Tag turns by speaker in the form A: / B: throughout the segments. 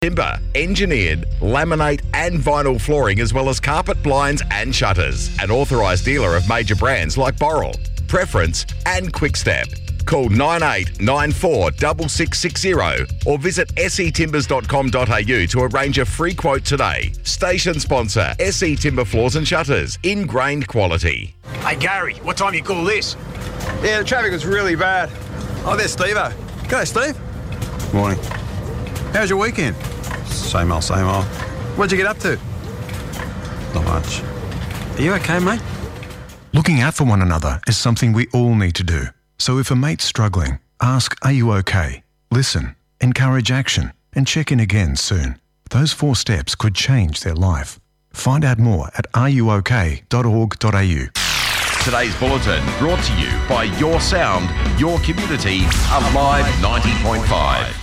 A: Timber, engineered, laminate and vinyl flooring as well as carpet, blinds and shutters. An authorised dealer of major brands like Boral, Preference and Quickstep. Call 9894 6660 or visit setimbers.com.au to arrange a free quote today. Station sponsor, SE Timber Floors and Shutters. Ingrained quality.
B: Hey Gary, what time you call this?
C: Yeah, the traffic was really bad. Oh, there's Steve-o. G'day, Steve.
D: Morning.
C: How's your weekend?
D: Same old, same old.
C: What'd you get up to?
D: Not much.
C: Are you okay, mate?
E: Looking out for one another is something we all need to do. So if a mate's struggling, ask, are you okay? Listen, encourage action, and check in again soon. Those 4 steps could change their life. Find out more at ruok.org.au.
A: Today's bulletin brought to you by Your Sound, Your Community, Alive 90.5.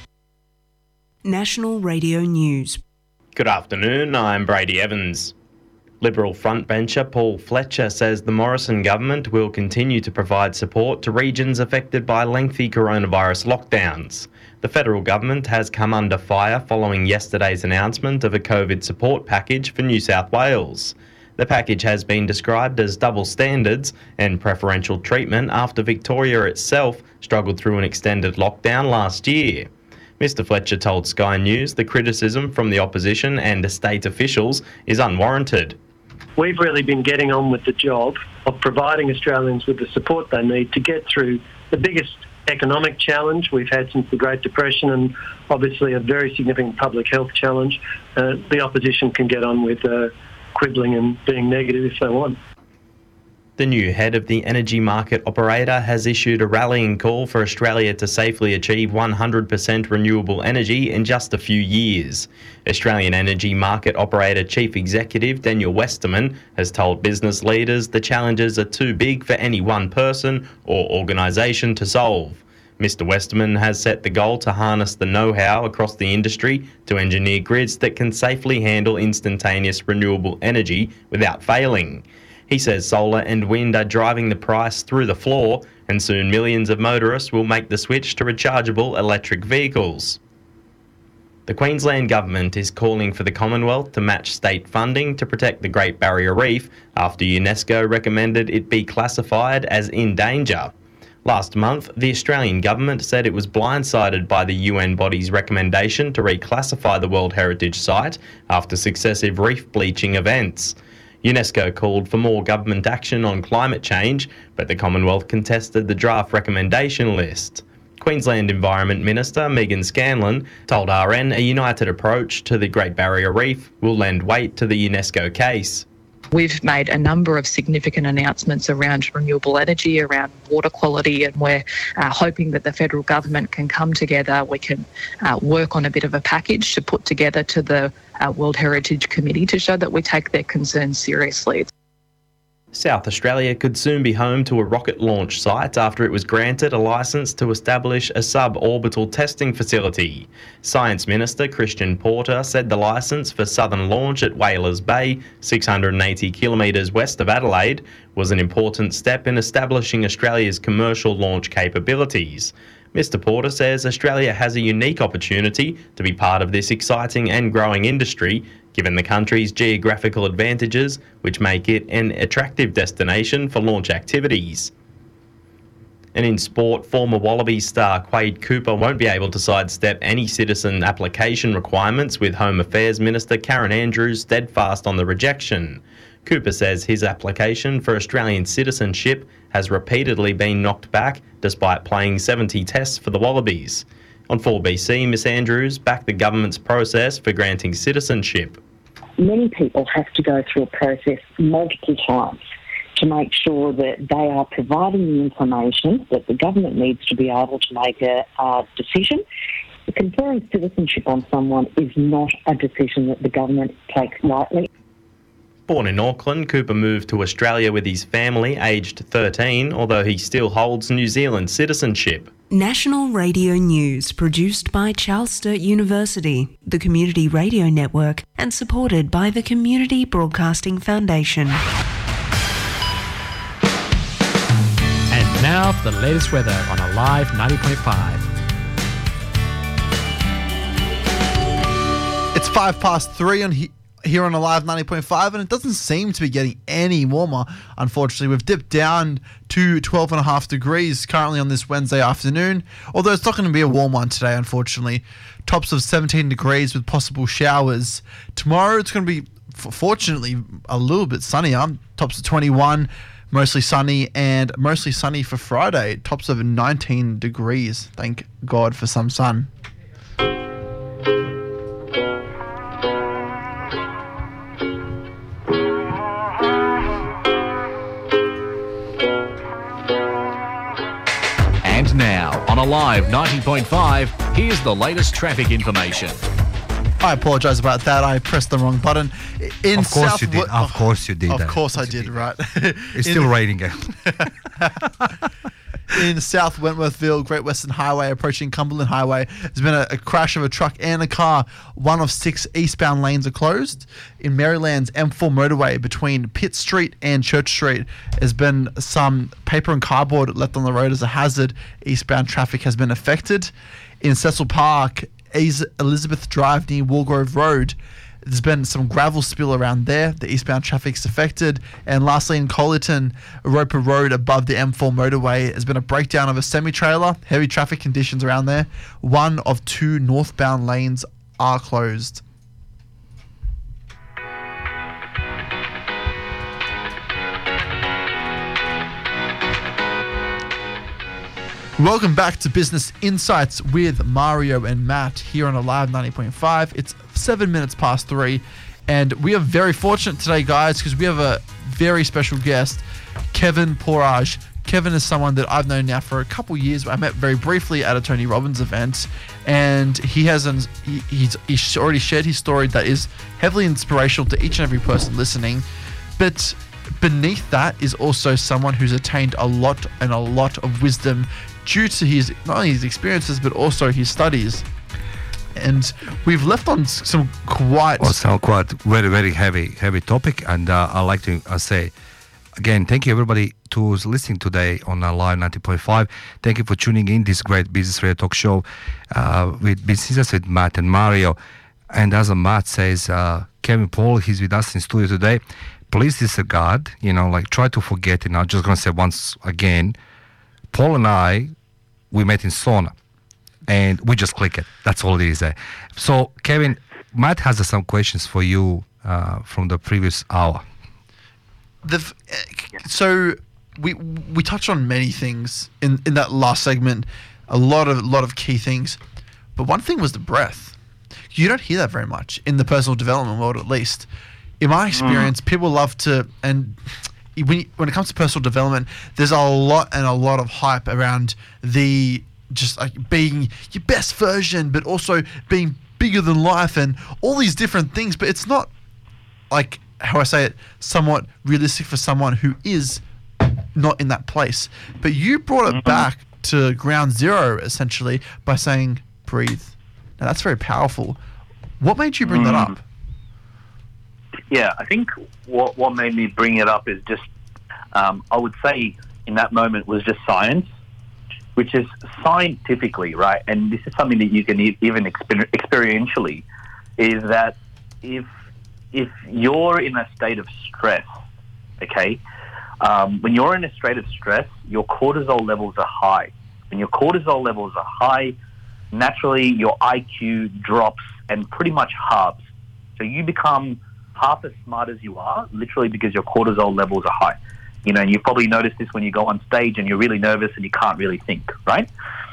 F: National Radio News.
G: Good afternoon, I'm Brady Evans. Liberal frontbencher Paul Fletcher says the Morrison government will continue to provide support to regions affected by lengthy coronavirus lockdowns. The federal government has come under fire following yesterday's announcement of a COVID support package for New South Wales. The package has been described as double standards and preferential treatment after Victoria itself struggled through an extended lockdown last year. Mr Fletcher told Sky News the criticism from the opposition and state officials is unwarranted.
H: We've really been getting on with the job of providing Australians with the support they need to get through the biggest economic challenge we've had since the Great Depression and obviously a very significant public health challenge. The opposition can get on with quibbling and being negative if they want.
G: The new head of the energy market operator has issued a rallying call for Australia to safely achieve 100% renewable energy in just a few years. Australian energy market operator Chief Executive Daniel Westerman has told business leaders the challenges are too big for any one person or organisation to solve. Mr Westerman has set the goal to harness the know-how across the industry to engineer grids that can safely handle instantaneous renewable energy without failing. He says solar and wind are driving the price through the floor, and soon millions of motorists will make the switch to rechargeable electric vehicles. The Queensland Government is calling for the Commonwealth to match state funding to protect the Great Barrier Reef after UNESCO recommended it be classified as in danger. Last month, the Australian Government said it was blindsided by the UN body's recommendation to reclassify the World Heritage Site after successive reef bleaching events. UNESCO called for more government action on climate change, but the Commonwealth contested the draft recommendation list. Queensland Environment Minister Megan Scanlon told RN a united approach to the Great Barrier Reef will lend weight to the UNESCO case.
I: We've made a number of significant announcements around renewable energy, around water quality, and we're hoping that the federal government can come together. We can work on a bit of a package to put together to the World Heritage Committee to show that we take their concerns seriously.
G: South Australia could soon be home to a rocket launch site after it was granted a licence to establish a suborbital testing facility. Science Minister Christian Porter said the licence for Southern Launch at Whalers Bay, 680 kilometres west of Adelaide, was an important step in establishing Australia's commercial launch capabilities. Mr Porter says Australia has a unique opportunity to be part of this exciting and growing industry, given the country's geographical advantages, which make it an attractive destination for launch activities. And in sport, former Wallabies star Quade Cooper won't be able to sidestep any citizen application requirements, with Home Affairs Minister Karen Andrews steadfast on the rejection. Cooper says his application for Australian citizenship has repeatedly been knocked back despite playing 70 tests for the Wallabies. On 4BC, Miss Andrews backed the government's process for granting citizenship.
J: Many people have to go through a process multiple times to make sure that they are providing the information that the government needs to be able to make a decision. Conferring citizenship on someone is not a decision that the government takes lightly.
G: Born in Auckland, Cooper moved to Australia with his family aged 13, although he still holds New Zealand citizenship.
F: National Radio News, produced by Charles Sturt University, the Community Radio Network, and supported by the Community Broadcasting Foundation.
K: And now for the latest weather on Alive 90.5.
L: It's 3:05 on here on Alive 90.5, and it doesn't seem to be getting any warmer, unfortunately. We've dipped down to 12.5 degrees currently on this Wednesday afternoon, although it's not going to be a warm one today, unfortunately. Tops of 17 degrees with possible showers. Tomorrow it's going to be, fortunately, a little bit sunnier. Tops of 21, mostly sunny, and mostly sunny for Friday. Tops of 19 degrees. Thank God for some sun.
M: Now, on Alive 90.5, here's the latest traffic information.
L: I apologise about that. I pressed the wrong button.
N: Of course you did. Of course you did.
L: Of course I did, right.
N: It's still raining out.
L: In South Wentworthville, Great Western Highway approaching Cumberland Highway, there's been a crash of a truck and a car. 1 of 6 eastbound lanes are closed. In Maryland's M4 motorway between Pitt Street and Church Street, there's been some paper and cardboard left on the road as a hazard. Eastbound traffic has been affected. In Cecil Park, Elizabeth Drive near Walgrove Road, there's been some gravel spill around there. The eastbound traffic's affected. And lastly, in Collerton, Roper Road above the M4 motorway, has been a breakdown of a semi-trailer. Heavy traffic conditions around there. 1 of 2 northbound lanes are closed. Welcome back to Business Insights with Mario and Matt here on Alive 90.5. It's 7 minutes past 3, and we are very fortunate today, guys, because we have a very special guest, Kevin Porage. Kevin is someone that I've known now for a couple years. I met very briefly at a Tony Robbins event, and he's already shared his story that is heavily inspirational to each and every person listening. But beneath that is also someone who's attained a lot of wisdom due to his not only his experiences but also his studies. And we've left on some quite
N: very, very heavy topic. And I'd like to say again, thank you everybody who's listening today on Live 90.5. Thank you for tuning in this great business radio talk show with Business with Matt and Mario. And as Matt says, Kevin Paul, he's with us in studio today. Please disregard, try to forget it. I'm just going to say once again, Paul and I, we met in sauna, and we just click it. That's all it is. So, Kevin, Matt has some questions for you from the previous hour.
L: So we touched on many things in that last segment, a lot of key things, but one thing was the breath. You don't hear that very much in the personal development world, at least. In my experience, people love to, and when it comes to personal development, there's a lot of hype around the just like being your best version, but also being bigger than life and all these different things. But it's not, like how I say it, somewhat realistic for someone who is not in that place. But you brought it back to ground zero, essentially, by saying, breathe. Now, that's very powerful. What made you bring that up?
O: Yeah, I think what made me bring it up is just, I would say in that moment was just science, which is scientifically, right? And this is something that you can even experientially, is that if you're in a state of stress, okay, when you're in a state of stress, your cortisol levels are high. When your cortisol levels are high, naturally your IQ drops and pretty much halves. So you become half as smart as you are, literally because your cortisol levels are high. And you probably notice this when you go on stage and you're really nervous and you can't really think, right?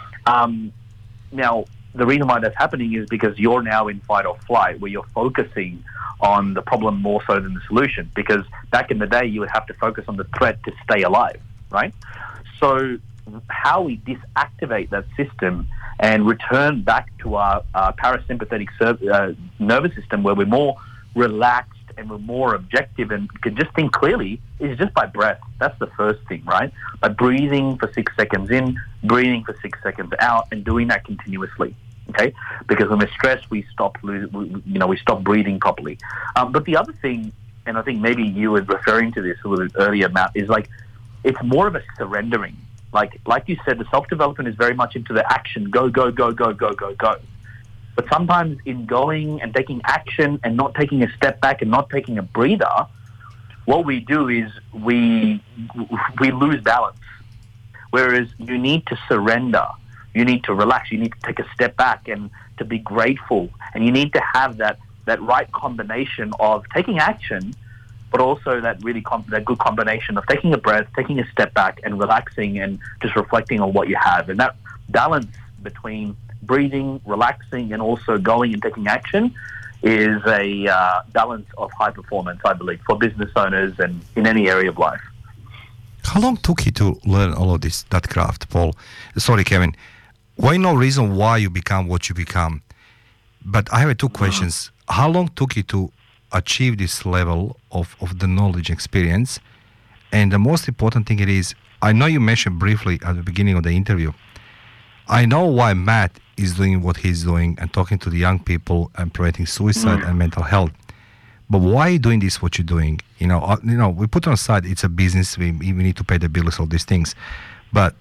O: Now, the reason why that's happening is because you're now in fight or flight, where you're focusing on the problem more so than the solution. Because back in the day, you would have to focus on the threat to stay alive, right? So how we disactivate that system and return back to our parasympathetic nervous system, where we're more relaxed and we're more objective and can just think clearly, is just by breath. That's the first thing, right? By breathing for 6 seconds in, breathing for 6 seconds out, and doing that continuously. Okay, because when we're stressed, we stop breathing properly. But the other thing, and I think maybe you were referring to this a little bit earlier, Matt, is like it's more of a surrendering. Like you said, the self-development is very much into the action, go, go, go, go, go, go, go. But sometimes in going and taking action and not taking a step back and not taking a breather, what we do is we lose balance. Whereas you need to surrender, you need to relax, you need to take a step back and to be grateful, and you need to have that right combination of taking action, but also that good combination of taking a breath, taking a step back, and relaxing and just reflecting on what you have. And that balance between breathing, relaxing, and also going and taking action is a balance of high performance, I believe, for business owners and in any area of life.
N: How long took you to learn all of that craft, Paul? Sorry, Kevin. Why no reason why you become what you become? But I have two questions. How long took you to achieve this level of the knowledge experience? And the most important thing it is, I know you mentioned briefly at the beginning of the interview, I know why Matt is doing what he's doing and talking to the young people and preventing suicide and mental health. But why are you doing this, what you're doing? We put on aside, it's a business, we need to pay the bills, all these things. But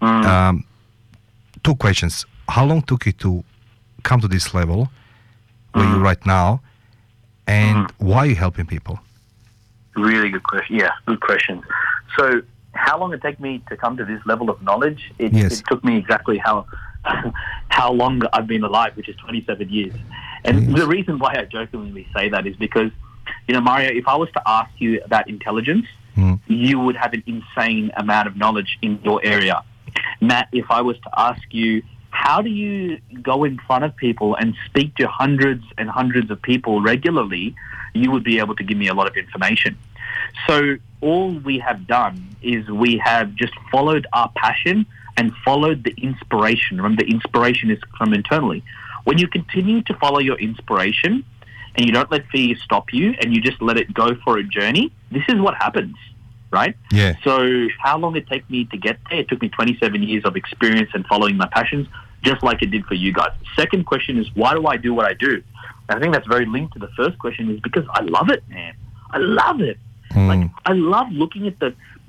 N: two questions. How long took you to come to this level where you're right now? And why are you helping people?
O: Really good question. Yeah, good question. So how long it take me to come to this level of knowledge? It took me exactly how long I've been alive, which is 27 years. And the reason why I jokingly say that is because, Mario, if I was to ask you about intelligence, you would have an insane amount of knowledge in your area. Matt, if I was to ask you, how do you go in front of people and speak to hundreds and hundreds of people regularly, you would be able to give me a lot of information. So all we have done is we have just followed our passion and followed the inspiration. Remember, the inspiration is from internally. When you continue to follow your inspiration and you don't let fear stop you and you just let it go for a journey, this is what happens, right?
N: Yeah.
O: So how long it took me to get there? It took me 27 years of experience and following my passions, just like it did for you guys. Second question is, why do I do what I do? And I think that's very linked to the first question, is because I love it, man. I love it. Like, I love looking at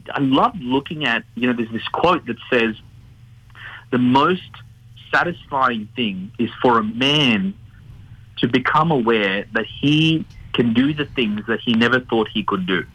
O: there's this quote that says, the most satisfying thing is for a man to become aware that he can do the things that he never thought he could do.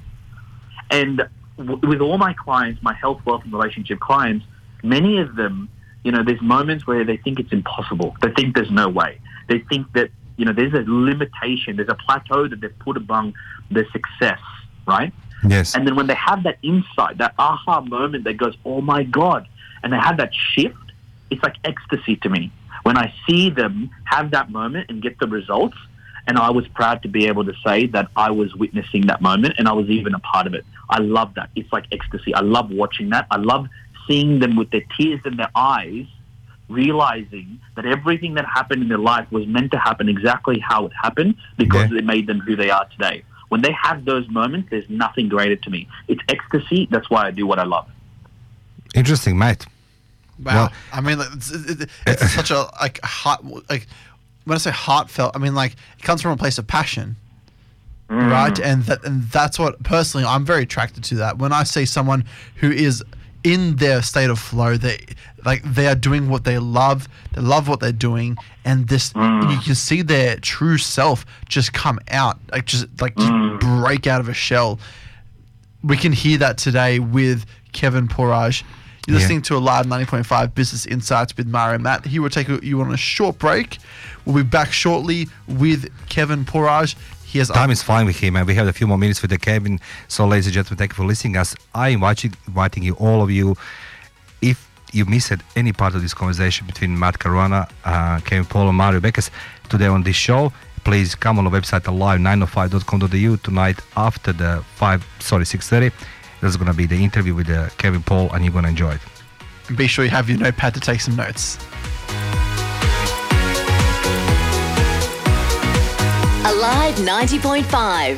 O: And with all my clients, my health, wealth, and relationship clients, many of them, there's moments where they think it's impossible. They think there's no way. They think that, there's a limitation, there's a plateau that they've put among their success, right?
N: Yes.
O: And then when they have that insight, that aha moment that goes, oh my God, and they have that shift, it's like ecstasy to me. When I see them have that moment and get the results, and I was proud to be able to say that I was witnessing that moment and I was even a part of it. I love that. It's like ecstasy. I love watching that. I love seeing them with their tears in their eyes, realizing that everything that happened in their life was meant to happen exactly how it happened because it made them who they are today. When they have those moments, there's nothing greater to me. It's ecstasy. That's why I do what I love.
N: Interesting, mate.
L: Wow. Well, I mean, it's such a heart. When I say heartfelt, I mean it comes from a place of passion, right? And that's what personally I'm very attracted to. That when I see someone who is in their state of flow, they are doing what they love what they're doing, and this you can see their true self just come out, just break out of a shell. We can hear that today with Kevin Pourage. You're listening to Alive 90.5 Business Insights with Mario and Matt. He will take you on a short break. We'll be back shortly with Kevin Pourage.
N: Time is fine with him, and we have a few more minutes with the Kevin. So, ladies and gentlemen, thank you for listening us. I'm inviting you, all of you, if you missed any part of this conversation between Matt Caruana, Kevin Paul, and Mario Beckes today on this show, please come on the website alive905.com.au tonight after the 6:30. There's going to be the interview with Kevin Paul, and you're going to enjoy it.
L: And be sure you have your notepad to take some notes.
P: Alive 90.5.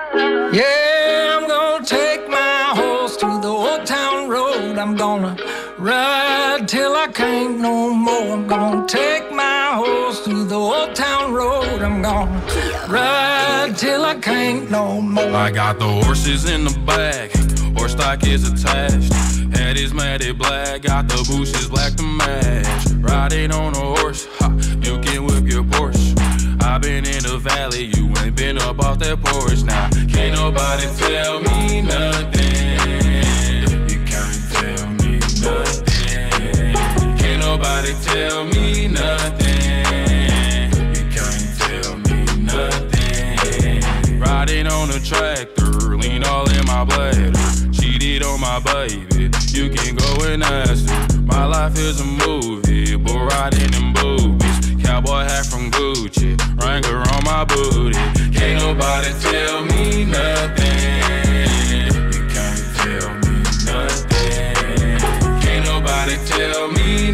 Q: Yeah, I'm gonna take my horse to the old town road. I'm gonna ride till I can't no more. I'm gonna take my horse through the old town road. I'm gonna ride till I can't no more.
R: I got the horses in the back, horse stock is attached. Head is matted black, got the bushes black to match. Riding on a horse, ha, you can whip your Porsche. I've been in the valley, you ain't been up off that porch. Now, can't nobody tell me nothing. You can't tell me nothing. Can't nobody tell me nothing. You can't tell me nothing. Riding on a tractor, lean all in my bladder. Cheated on my baby, you can go and ask her. My life is a movie, but riding in boobies. Cowboy hat from Gucci, Wrangler on my booty. Can't nobody tell me nothing. You can't tell me nothing. Can't nobody tell me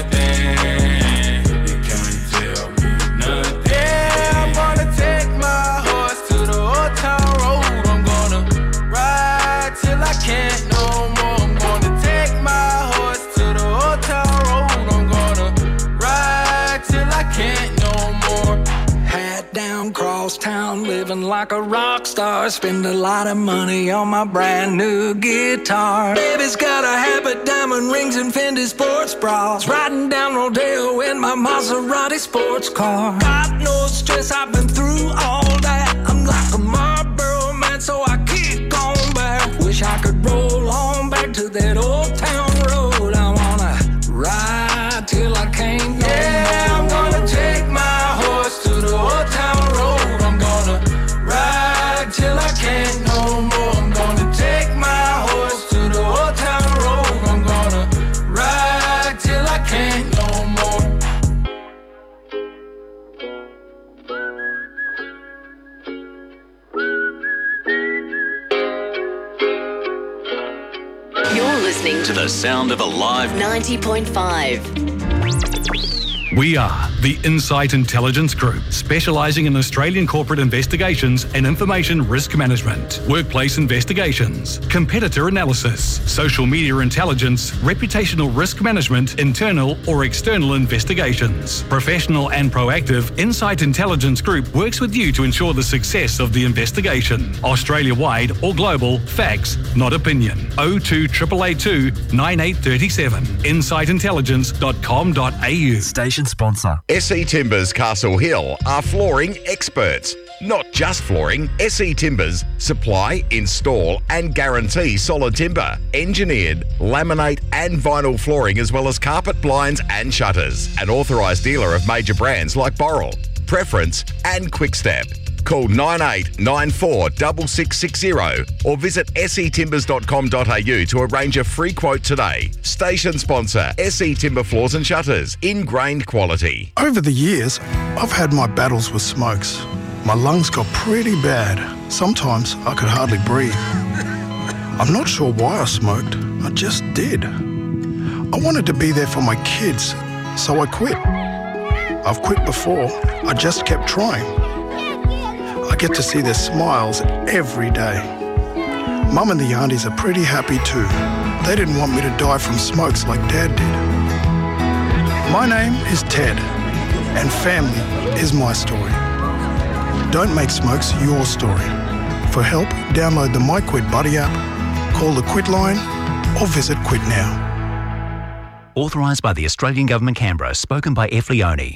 R: nothing. You can't tell me nothing. Yeah, I'm gonna take my horse to the old town road. I'm gonna ride till I can't no more. I'm gonna take my horse to the old town road. I'm gonna ride till I can't no more.
Q: Hat down, cross town, living like a rock star. Spend a lot of money on my brand new guitar. Baby's got a habit, diamond rings and Fendi sports bras. Riding down Rodeo in my Maserati sports car. Got no stress, I've been through all that. I'm like a Marlboro man, so I kick on back. Wish I could roll on back to that old town road. I wanna ride till I can't no more.
R: Yeah, I'm gonna take my horse to the old town road. I'm gonna ride till I can't no more. I'm gonna take my horse to the old town road. I'm gonna ride till I can't no more.
P: You're listening
S: To the sound of Alive
P: 90.5.
T: We are the Insight Intelligence Group, specialising in Australian corporate investigations and information risk management, workplace investigations, competitor analysis, social media intelligence, reputational risk management, internal or external investigations. Professional and proactive, Insight Intelligence Group works with you to ensure the success of the investigation. Australia-wide or global, facts, not opinion. 02 882 9837. insightintelligence.com.au.
A: Station sponsor. SE Timbers Castle Hill are flooring experts. Not just flooring, SE Timbers supply, install and guarantee solid timber, engineered, laminate and vinyl flooring as well as carpet, blinds and shutters. An authorised dealer of major brands like Boral, Preference and Quickstep. Call 9894 6660 or visit setimbers.com.au to arrange a free quote today. Station sponsor, SE Timber Floors and Shutters. Ingrained quality.
U: Over the years, I've had my battles with smokes. My lungs got pretty bad. Sometimes I could hardly breathe. I'm not sure why I smoked. I just did. I wanted to be there for my kids, so I quit. I've quit before. I just kept trying. I get to see their smiles every day. Mum and the aunties are pretty happy too. They didn't want me to die from smokes like Dad did. My name is Ted, and family is my story. Don't make smokes your story. For help, download the My Quit Buddy app, call the Quit line, or visit Quit Now.
V: Authorised by the Australian Government, Canberra. Spoken by F. Leone.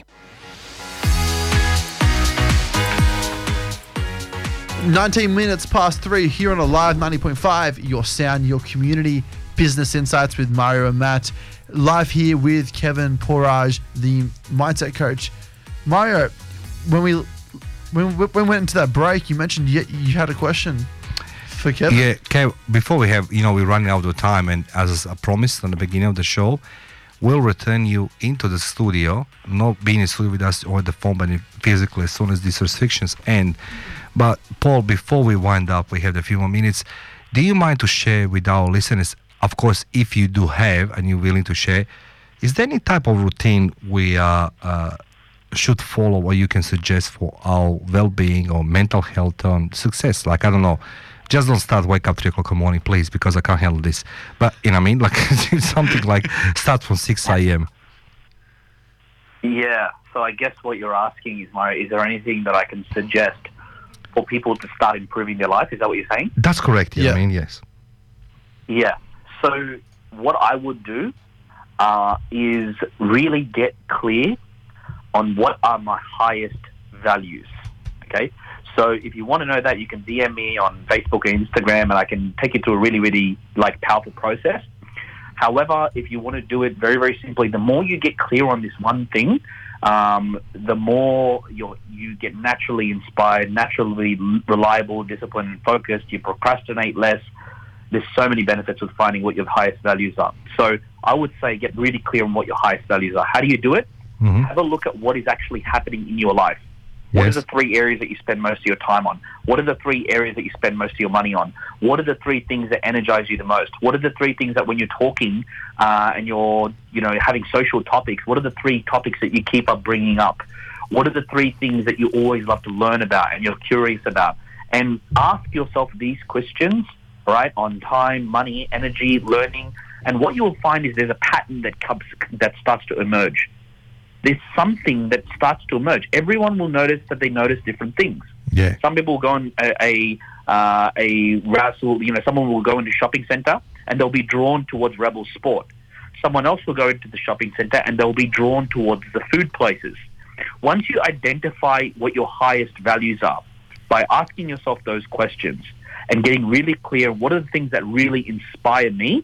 L: 19 minutes past 3 here on Alive 90.5, your sound, your community, business insights with Mario and Matt. Live here with Kevin Porage, the mindset coach. Mario, when we went into that break, you mentioned you had a question for Kevin.
N: Yeah, Kev, before we have, we're running out of time, and as I promised on the beginning of the show, we'll return you into the studio, not being in the studio with us or the phone, but physically as soon as these restrictions end. But Paul, before we wind up, we have a few more minutes. Do you mind to share with our listeners, of course, if you do have and you're willing to share, is there any type of routine we should follow or you can suggest for our well-being or mental health and success? Like, I don't know, just don't start wake up 3 o'clock in the morning, please, because I can't handle this. But you know what I mean, like something like start from 6 a.m.
O: Yeah. So I guess what you're asking is, Mario, is there anything that I can suggest for people to start improving their life? Is that what you're saying?
N: That's correct. Yeah. I mean, yes.
O: Yeah. So what I would do is really get clear on what are my highest values. Okay. So if you want to know that, you can DM me on Facebook or Instagram, and I can take you through a really, really powerful process. However, if you want to do it very, very simply, the more you get clear on this one thing, the more you get naturally inspired, naturally reliable, disciplined, and focused. You procrastinate less. There's so many benefits with finding what your highest values are. So I would say get really clear on what your highest values are. How do you do it?
N: Mm-hmm.
O: Have a look at what is actually happening in your life. What are the 3 areas that you spend most of your time on? What are the 3 areas that you spend most of your money on? What are the 3 things that energize you the most? What are the 3 things that when you're talking and you're having social topics, what are the 3 topics that you keep up bringing up? What are the 3 things that you always love to learn about and you're curious about? And ask yourself these questions, right, on time, money, energy, learning. And what you will find is there's a pattern that starts to emerge. There's something that starts to emerge. Everyone will notice that they notice different things.
N: Yeah.
O: Some people will go on a razzle, someone will go into a shopping center and they'll be drawn towards Rebel Sport. Someone else will go into the shopping center and they'll be drawn towards the food places. Once you identify what your highest values are by asking yourself those questions and getting really clear, what are the things that really inspire me?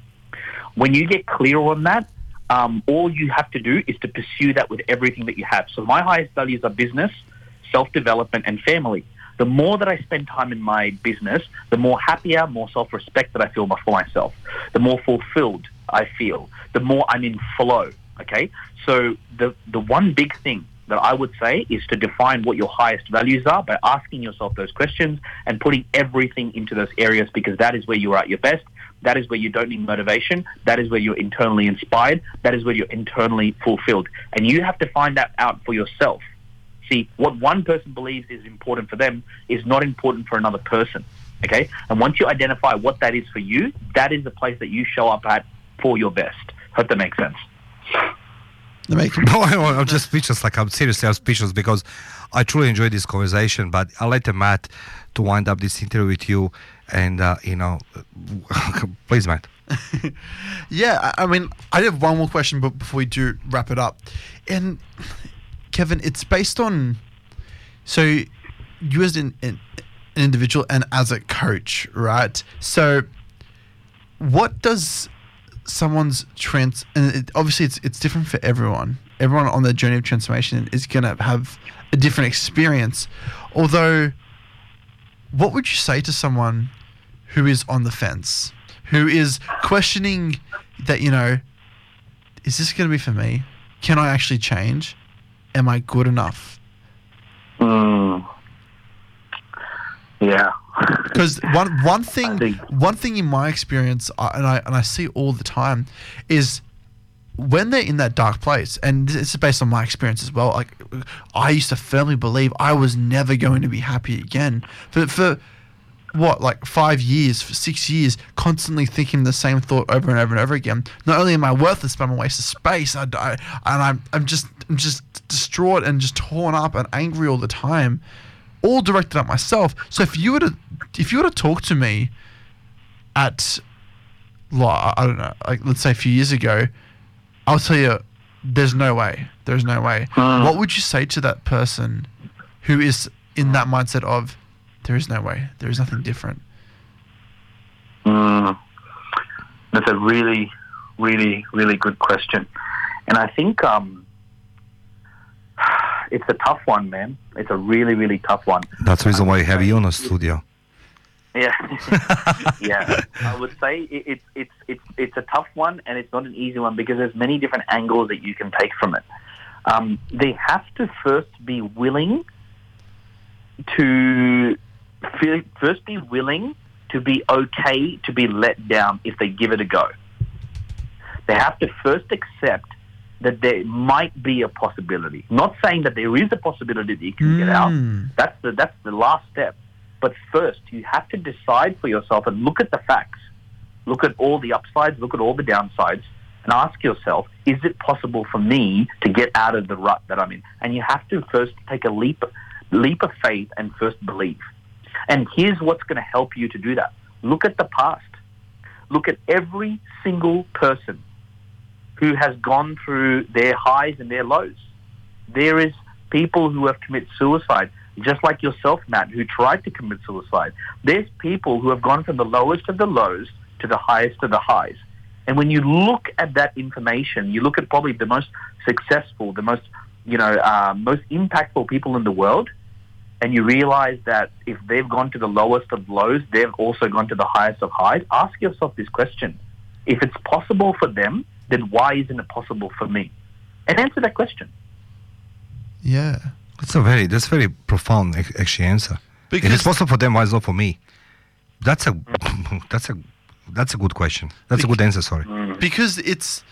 O: When you get clear on that, all you have to do is to pursue that with everything that you have. So my highest values are business, self-development, and family. The more that I spend time in my business, the more happier, more self-respect that I feel for myself, the more fulfilled I feel, the more I'm in flow, okay? So the one big thing that I would say is to define what your highest values are by asking yourself those questions and putting everything into those areas, because that is where you are at your best. That is where you don't need motivation. That is where you're internally inspired. That is where you're internally fulfilled. And you have to find that out for yourself. See, what one person believes is important for them is not important for another person, okay? And once you identify what that is for you, that is the place that you show up at for your best. Hope that makes sense.
N: I'm just speechless. I'm speechless because I truly enjoyed this conversation, but I'll let Matt to wind up this interview with you. And, please, Matt.
L: Yeah, I mean, I have one more question before we do wrap it up. And, Kevin, it's based on... So, you as an individual and as a coach, right? So, what does someone's obviously, it's different for everyone. Everyone on their journey of transformation is going to have a different experience. Although, what would you say to someone who is on the fence, who is questioning that, is this going to be for me? Can I actually change? Am I good enough?
O: Yeah.
L: Because one thing in my experience, and I see all the time, is when they're in that dark place, and this is based on my experience as well. Like, I used to firmly believe I was never going to be happy again. For 5 years, for 6 years, constantly thinking the same thought over and over and over again. Not only am I worthless, but I'm a waste of space. I'm just distraught and just torn up and angry all the time, all directed at myself. So if you were to talk to me at, I don't know, let's say a few years ago, I'll tell you, there's no way. There's no way. What would you say to that person who is in that mindset of, there is no way, there is nothing different?
O: That's a really, really, really good question. And I think it's a tough one, man. It's a really, really tough one.
N: That's the reason why you have you on the studio.
O: Yeah, yeah. I would say it's a tough one, and it's not an easy one because there's many different angles that you can take from it. They have to first be willing to be okay to be let down if they give it a go. They have to first accept that there might be a possibility. Not saying that there is a possibility that you can get out. That's the last step. But first, you have to decide for yourself and look at the facts. Look at all the upsides, look at all the downsides, and ask yourself, is it possible for me to get out of the rut that I'm in? And you have to first take a leap of faith and first believe. And here's what's going to help you to do that. Look at the past. Look at every single person who has gone through their highs and their lows. There is people who have committed suicide, just like yourself, Matt, who tried to commit suicide. There's people who have gone from the lowest of the lows to the highest of the highs. And when you look at that information, you look at probably the most successful, the most, most impactful people in the world, and you realize that if they've gone to the lowest of lows, they've also gone to the highest of highs. Ask yourself this question. If it's possible for them, then why isn't it possible for me? And answer that question.
L: Yeah.
N: That's very profound actually answer. Because if it's possible for them, why is it not for me? That's a good question. That's a good answer. Sorry.
L: Because it's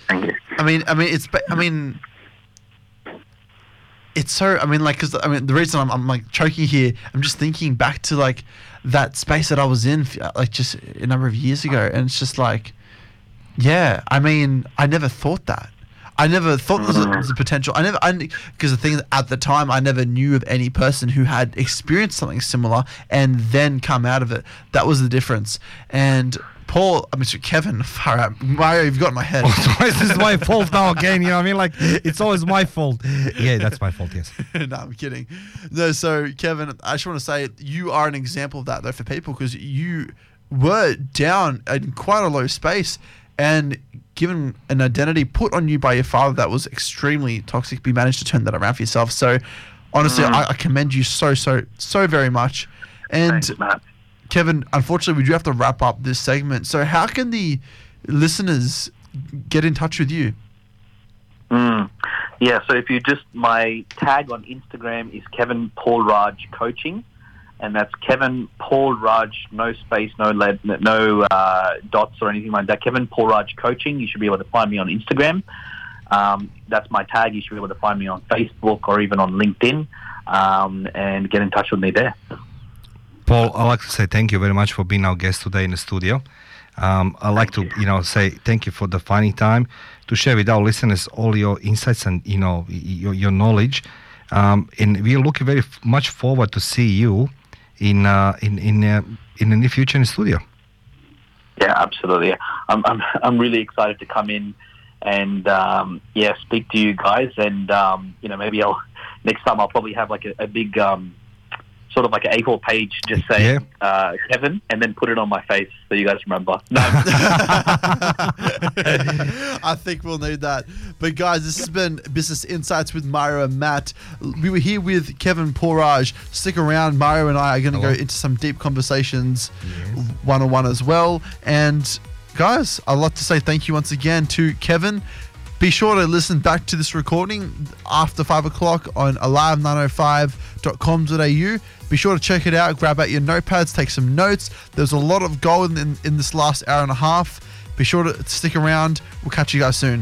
L: because the reason I'm like choking here, I'm just thinking back to like that space that I was in like just a number of years ago, and it's just like, yeah, I never thought that. I never thought there was a potential. Because the thing at the time, I never knew of any person who had experienced something similar and then come out of it. That was the difference. And Mr. Kevin, far out. Mario, you've got my head.
N: This is my fault now again. You know what I mean? Like, it's always my fault. Yeah, that's my fault, yes.
L: No, I'm kidding. No, so, Kevin, I just want to say you are an example of that, though, for people, because you were down in quite a low space and given an identity put on you by your father that was extremely toxic. You managed to turn that around for yourself. So, honestly, I commend you so very much. And
O: thanks, Matt.
L: Kevin, unfortunately, we do have to wrap up this segment. So how can the listeners get in touch with you?
O: Yeah, so if you my tag on Instagram is Kevin Paul Raj Coaching, and that's Kevin Paul Raj, no space, no dots or anything like that. Kevin Paul Raj Coaching. You should be able to find me on Instagram. That's my tag. You should be able to find me on Facebook or even on LinkedIn, and get in touch with me there.
N: Paul, I'd like to say thank you very much for being our guest today in the studio. I'd like to say thank you for the finding time to share with our listeners all your insights and your knowledge. And we are looking very much forward to see you in the near future in the studio.
O: Yeah, absolutely. I'm really excited to come in and speak to you guys. And maybe next time I'll probably have like a big sort of like an A4 page just saying Kevin, and then put it on my face so you guys remember. No.
L: I think we'll need that. But guys, this has been Business Insights with Mario and Matt. We were here with Kevin Paul Raj. Stick around. Mario and I are going to go into some deep conversations one-on-one as well. And guys, I'd like to say thank you once again to Kevin. Be sure to listen back to this recording after 5 o'clock on alive905.com.au. Be sure to check it out, grab out your notepads, take some notes. There's a lot of gold in this last hour and a half. Be sure to stick around. We'll catch you guys soon.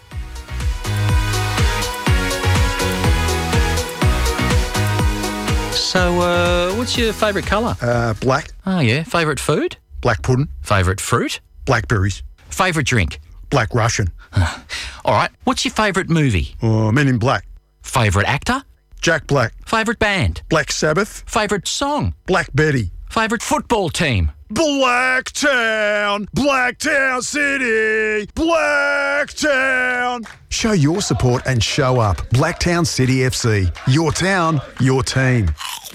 K: So, what's your favourite colour?
U: Black.
K: Oh, yeah. Favourite food?
U: Black pudding.
K: Favourite fruit?
U: Blackberries.
K: Favourite drink?
U: Black Russian.
K: All right. What's your favourite movie?
U: Men in Black.
K: Favourite actor?
U: Jack Black.
K: Favourite band?
U: Black Sabbath.
K: Favourite song?
U: Black Betty.
K: Favourite football team?
U: Blacktown. Blacktown City. Blacktown. Show your support and show up. Blacktown City FC. Your town, your team.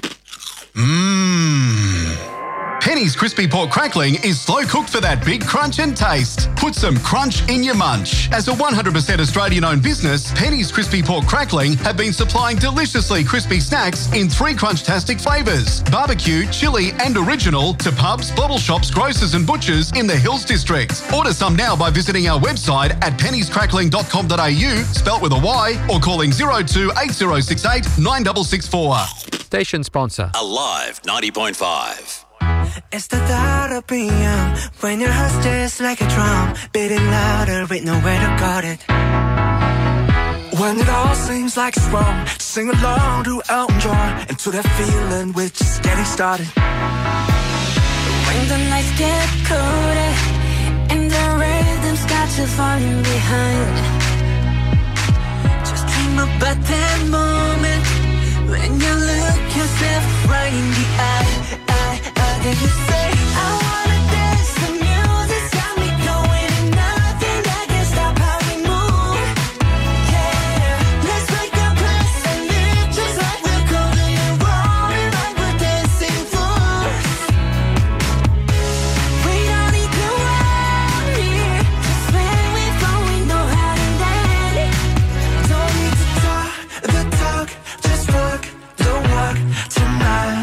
B: Penny's Crispy Pork Crackling is slow cooked for that big crunch and taste. Put some crunch in your munch. As a 100% Australian-owned business, Penny's Crispy Pork Crackling have been supplying deliciously crispy snacks in 3 crunch-tastic flavours: barbecue, chili and original to pubs, bottle shops, grocers and butchers in the Hills District. Order some now by visiting our website at pennyscrackling.com.au, spelt with a Y, or calling 02 8068 9664.
K: Station sponsor.
S: Alive 90.5.
W: It's the thought of being young when your heart's just like a drum, beating louder with nowhere to guard it. When it all seems like it's wrong, sing along to Elton John and to that feeling we're just getting started.
C: When the nights get colder and the rhythm's got you falling behind, just dream about that moment when you look yourself right in the eye. Then you say, I wanna dance, the music's got me going and nothing that can stop how we move. Yeah, let's make a place and live just like we're golden and rolling like we're dancing fools. We don't need to worry, just when we fall we know how to land.
W: Don't need to talk the talk, just walk the walk tonight.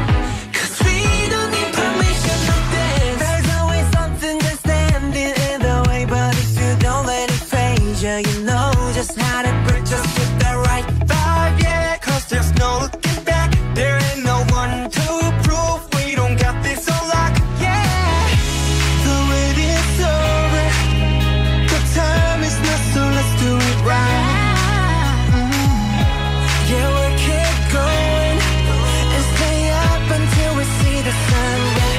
C: You know just how to break, just get that right vibe, yeah. Cause there's no looking back, there ain't no one to prove we don't got this on lock, yeah.
W: The wait is over, the time is not, so let's do it right.
C: Yeah, we'll keep going and stay up until we see the sun, yeah.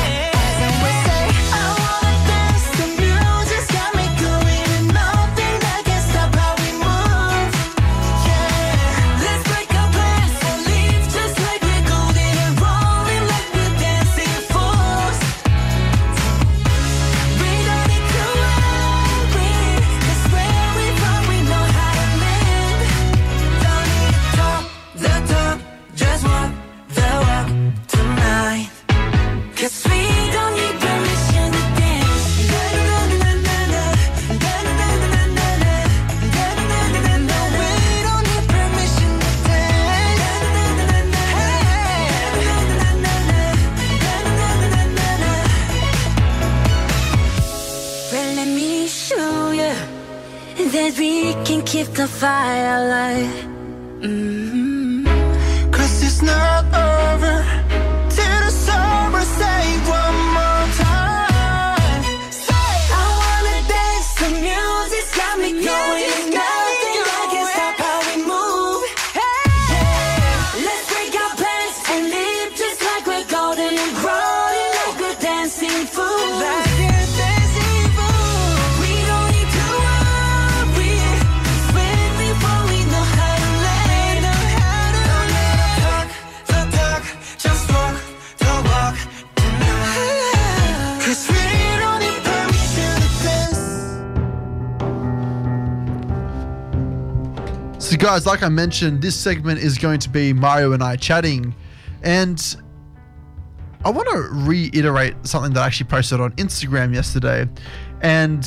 C: That we can keep the fire alive.
W: Cause it's not over till the summer, say one more time.
C: Say, I wanna dance, the music's got me going. Nothing that can stop how we move. Yeah, let's break our plans and live just like we're golden and rolling like we're dancing fools.
L: So guys, like I mentioned, this segment is going to be Mario and I chatting, and I want to reiterate something that I actually posted on Instagram yesterday, and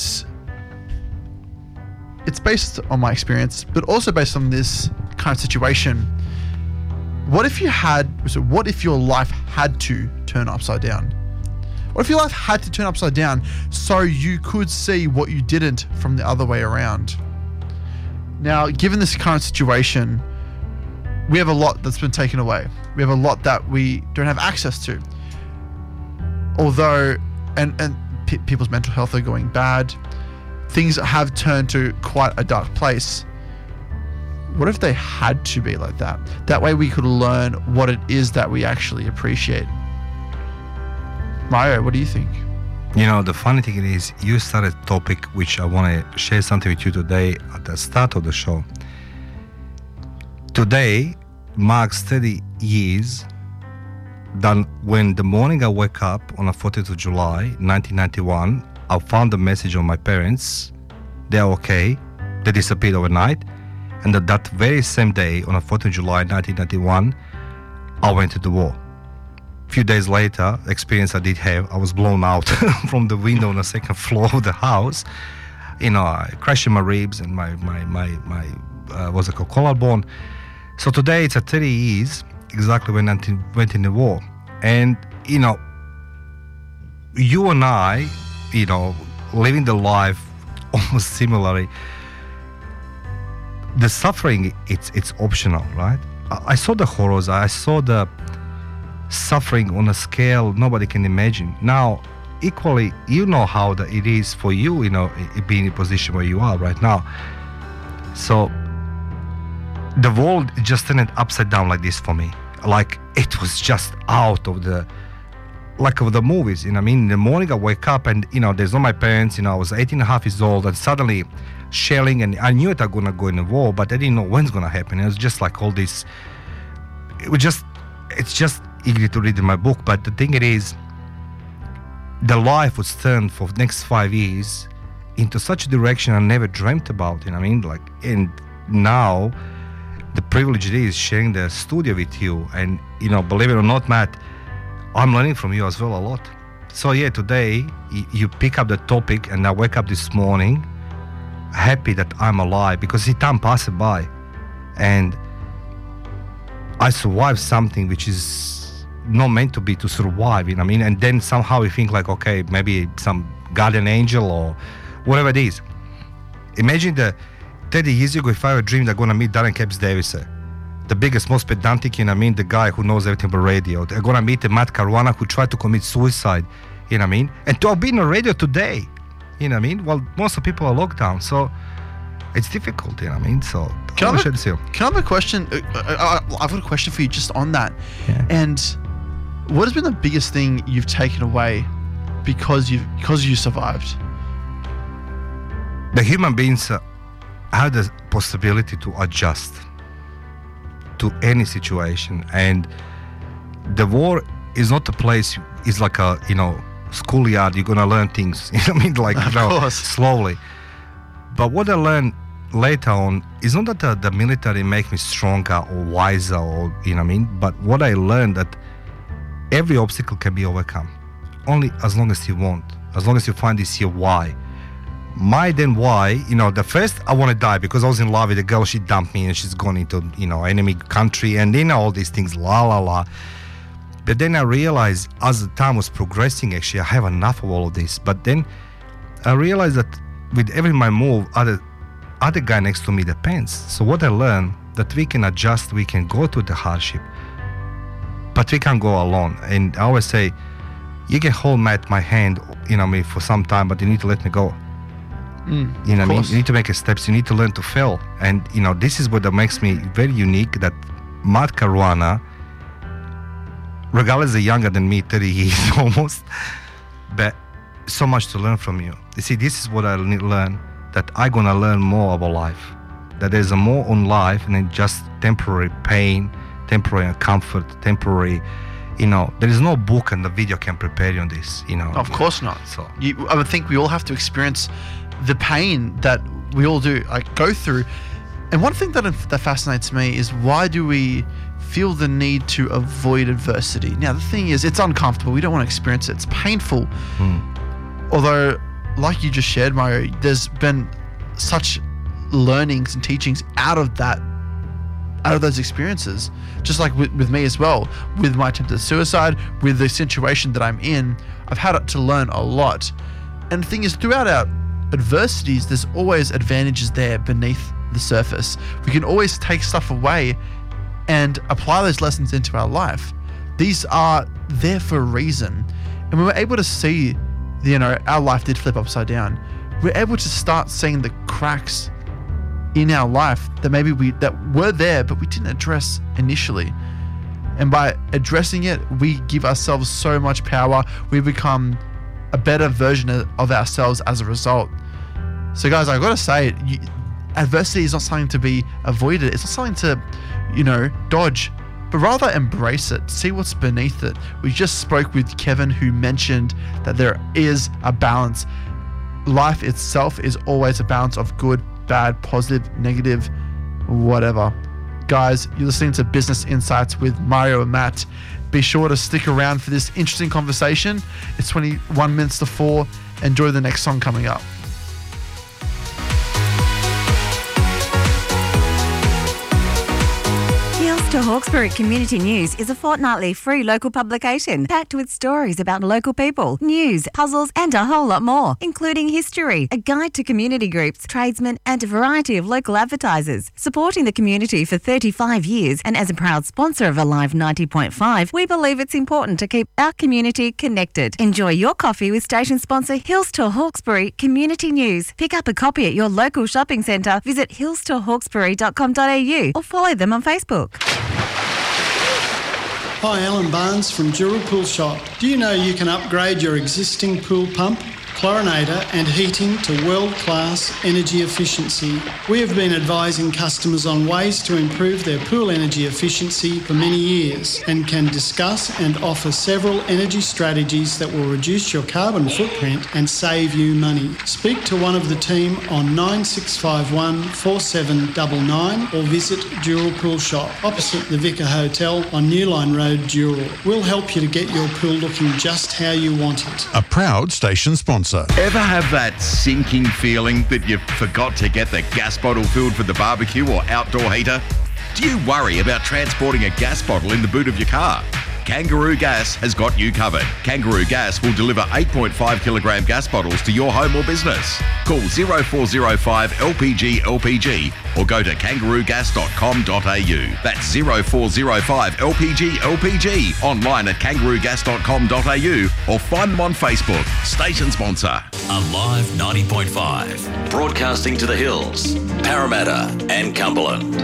L: it's based on my experience, but also based on this kind of situation. What if your life had to turn upside down? What if your life had to turn upside down so you could see what you didn't from the other way around? Now, given this current situation, we have a lot that's been taken away. We have a lot that we don't have access to. Although, and people's mental health are going bad, things have turned to quite a dark place. What if they had to be like that? That way we could learn what it is that we actually appreciate. Mario, what do you think?
N: You know, the funny thing is, you started a topic which I want to share something with you today at the start of the show. Today marks 30 years that when the morning I wake up on the 14th of July, 1991, I found a message on my parents. They're okay. They disappeared overnight. And that very same day, on the 14th of July, 1991, I went to the war. Few days later, experience I did have, I was blown out from the window on the second floor of the house. You know, I crashed my ribs and my what's it called, collarbone. So today it's 30 years exactly when I went in the war. And, you know, you and I, you know, living the life almost similarly, the suffering, it's optional, right? I saw the horrors, I saw the suffering on a scale nobody can imagine. Now, equally, you know how it is for you, you know, being in a position where you are right now. So the world just turned upside down like this for me. Like it was just out of the movies, you know what I mean? In the morning I wake up and, you know, there's not my parents, you know, I was 18 and a half years old and suddenly shelling, and I knew it I was going to go in the war, but I didn't know when it's going to happen. It was just like all this, it's just easy to read in my book, but the thing it is, the life was turned for the next 5 years into such a direction I never dreamt about, you know what I mean? Like, and now the privilege it is sharing the studio with you, and, you know, believe it or not, Matt, I'm learning from you as well a lot. So yeah, today you pick up the topic, and I wake up this morning happy that I'm alive, because the time passes by and I survived something which is not meant to be to survive, you know what I mean? And then somehow you think like, okay, maybe some guardian angel or whatever it is. Imagine the 30 years ago, if I ever dreamed I'm going to meet Darren Capps Davis, the biggest, most pedantic, you know what I mean, the guy who knows everything about radio. They're going to meet Matt Caruana, who tried to commit suicide, you know what I mean? And to have been on radio today, you know what I mean? Well, most of people are locked down, so it's difficult, you know what I mean? So,
L: can I have a question? I've got a question for you just on that.
N: Yeah.
L: And what has been the biggest thing you've taken away because you survived?
N: The human beings have the possibility to adjust to any situation, and the war is not a place, it's like a, you know, schoolyard, you're gonna learn things, you know what I mean, like, you know, slowly. But what I learned later on is not that the military make me stronger or wiser, or, you know what I mean, but what I learned that every obstacle can be overcome, only as long as you want, as long as you find this your why. My then why, you know, the first I want to die because I was in love with a girl, she dumped me and she's gone into, you know, enemy country, and then all these things, la la la. But then I realized as the time was progressing, actually I have enough of all of this. But then I realized that with every my move, other guy next to me depends. So what I learned, that we can adjust, we can go through the hardship, but we can't go alone. And I always say, you can hold my hand, you know, me for some time, but you need to let me go. You know what I mean? You need to make a steps. You need to learn to fail. And, you know, this is what makes me very unique, that Matt Caruana, regardless, is younger than me, 30 years almost, but so much to learn from you. You see, this is what I learn, that I'm going to learn more about life, that there's a more on life than just temporary pain, temporary comfort, temporary, you know, there is no book and the video can prepare you on this, you know.
L: Of course not.
N: So
L: I would think we all have to experience the pain that we all do, like, go through. And one thing that fascinates me is, why do we feel the need to avoid adversity? Now, the thing is, it's uncomfortable. We don't want to experience it. It's painful. Although, like you just shared, Mario, there's been such learnings and teachings out of those experiences. Just like with me as well, with my attempted suicide, with the situation that I'm in, I've had to learn a lot. And the thing is, throughout our adversities, there's always advantages there beneath the surface. We can always take stuff away and apply those lessons into our life. These are there for a reason. And when we're able to see, you know, our life did flip upside down, we're able to start seeing the cracks in our life that maybe that were there, but we didn't address initially. And by addressing it, we give ourselves so much power. We become a better version of ourselves as a result. So guys, I've got to say, adversity is not something to be avoided. It's not something to, you know, dodge, but rather embrace it. See what's beneath it. We just spoke with Kevin, who mentioned that there is a balance. Life itself is always a balance of good, bad, positive, negative, whatever. Guys, you're listening to Business Insights with Mario and Matt. Be sure to stick around for this interesting conversation. It's 21 minutes to 4. Enjoy the next song coming up.
F: Heels
D: to Hawkesbury Community News is a fortnightly free local publication packed with stories about local people, news, puzzles and a whole lot more, including history, a guide to community groups, tradesmen and a variety of local advertisers. Supporting the community for 35 years and as a proud sponsor of Alive 90.5, we believe it's important to keep our community connected. Enjoy your coffee with station sponsor Hills to Hawkesbury Community News. Pick up a copy at your local shopping centre. Visit hillstohawkesbury.com.au or follow them on Facebook.
E: Hi, Alan Barnes from Jurul Pool Shop. Do you know you can upgrade your existing pool pump, chlorinator and heating to world-class energy efficiency? We have been advising customers on ways to improve their pool energy efficiency for many years and can discuss and offer several energy strategies that will reduce your carbon footprint and save you money. Speak to one of the team on 9651 4799 or visit Jurul Pool Shop opposite the Vicar Hotel on New Line Road, Jurul. We'll help you to get your pool looking just how you want it.
H: A proud station sponsor.
A: Ever have that sinking feeling that you forgot to get the gas bottle filled for the barbecue or outdoor heater? Do you worry about transporting a gas bottle in the boot of your car? Kangaroo Gas has got you covered. Kangaroo Gas will deliver 8.5 kilogram gas bottles to your home or business. Call 0405 LPG LPG or go to kangaroogas.com.au. That's 0405 LPG LPG. Online at kangaroogas.com.au or find them on Facebook. Station sponsor.
S: Alive 90.5. Broadcasting to the hills, Parramatta and Cumberland.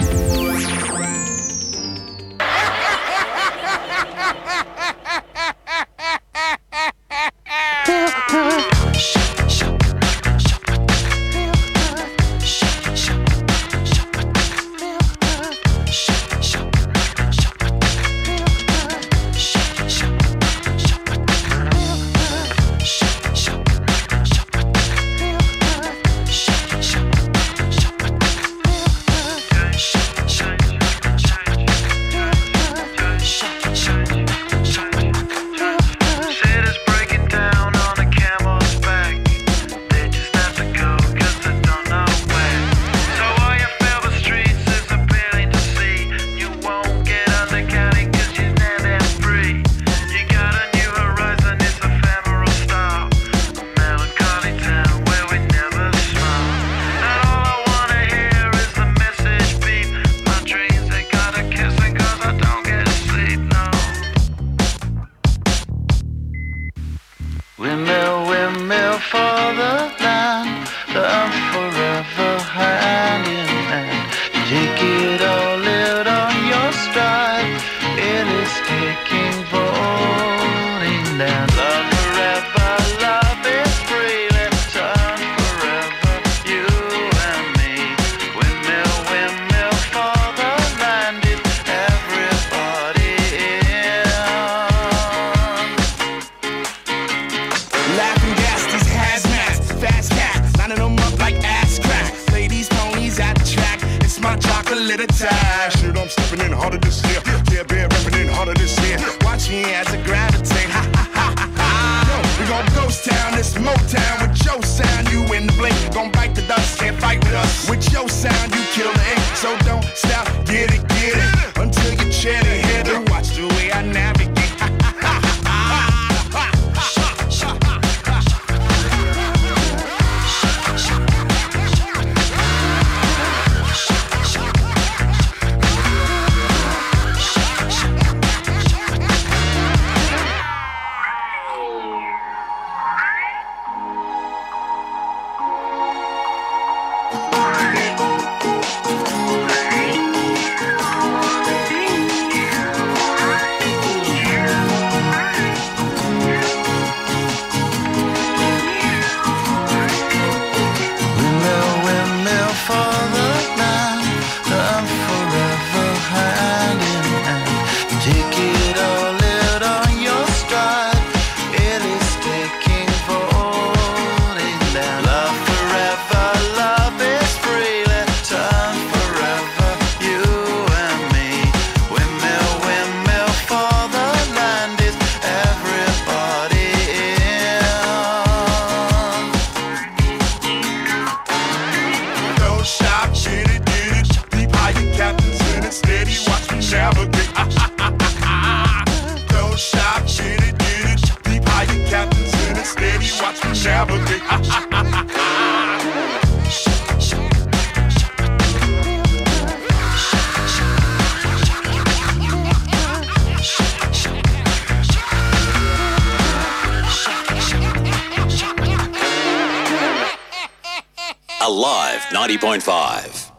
S: Alive 90.5.